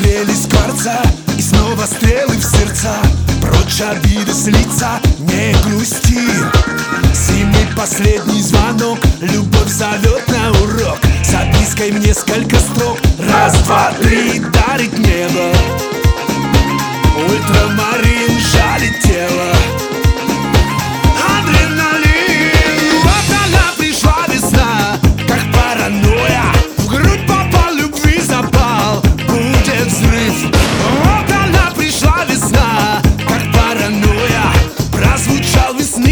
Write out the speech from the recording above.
Метели скворца и снова стрелы в сердца. Прочь обиды с лица, не грусти. Зимы последний звонок, любовь зовет на урок. С отпиской в несколько строк. Раз, два, три, дарит небо. Ультрамарин жалит тело. Адреналин, вот она пришла весна, как паранойя. В грудь попал, любви запал, будет взрыв. Вот она пришла весна, как паранойя. Прозвучал весна.